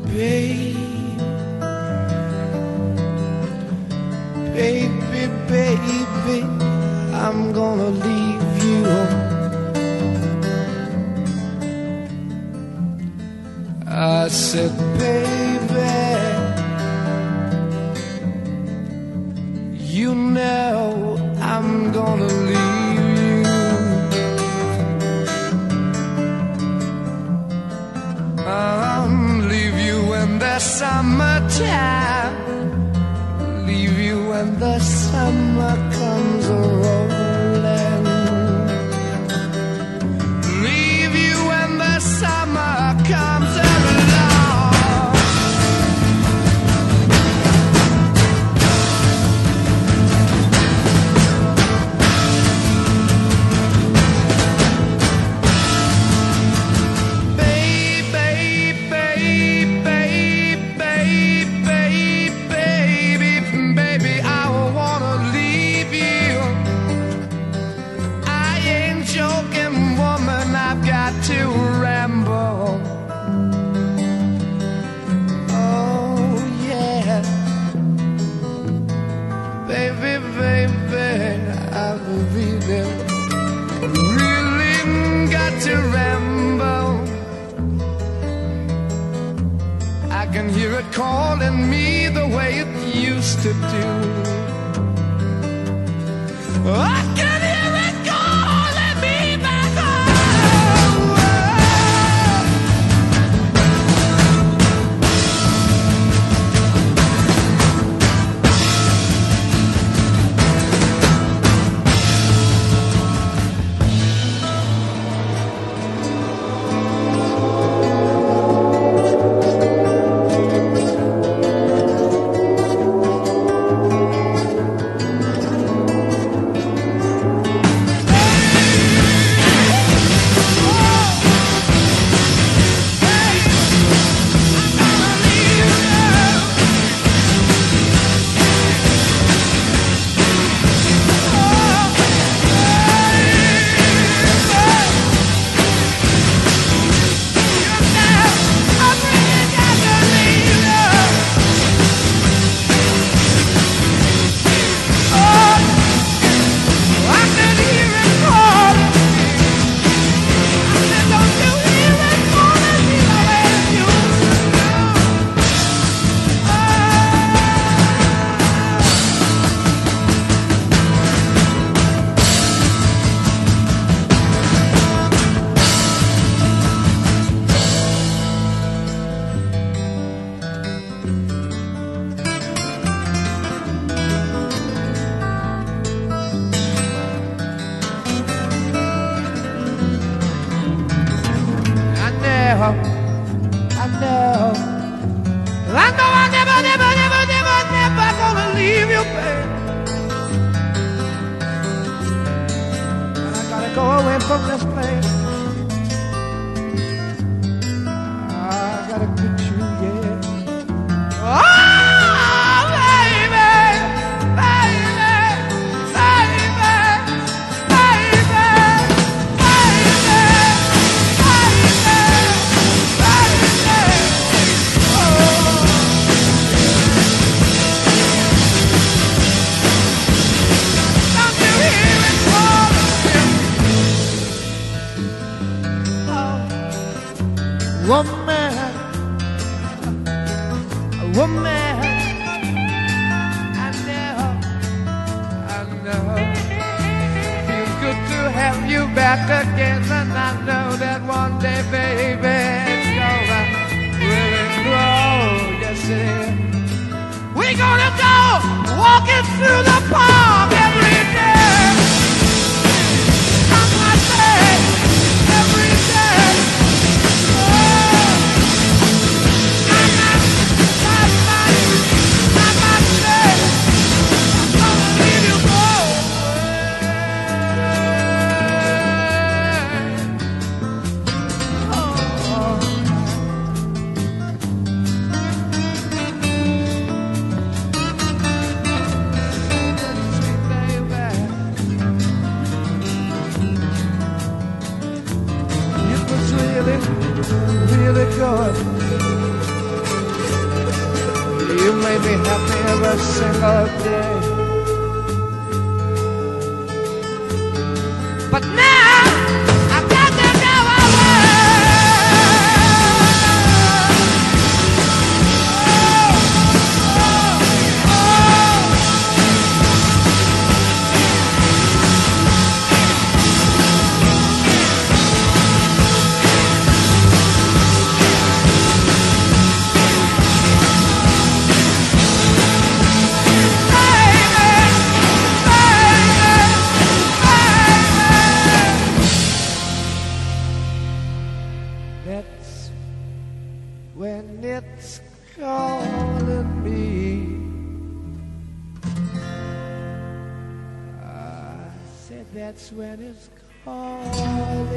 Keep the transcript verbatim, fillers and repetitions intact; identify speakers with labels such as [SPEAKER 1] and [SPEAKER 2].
[SPEAKER 1] babe, baby, baby, I'm gonna leave you. I said, baby, you know I'm gonna leave you. I'll leave you in the summertime, leave you when the summer comes rolling, leave you when the summer comes along. To ramble, oh yeah, baby, baby, I've really, really got to ramble. I can hear it calling me the way it used to do. I can hear it calling me back home. I know, I know I never, never, never, never, never gonna leave you, babe. And I gotta go away from this place. I gotta get you, yeah. Oh, baby, baby, baby, baby, woman, woman, I know, I know. Feels good to have you back again, and I know that one day, baby, it's gonna really grow. Yes, it is. We're gonna go walking through the park every day. I must say, every day. made me happy every single day. But now I've got to go away. When it's calling me, I said that's when it's calling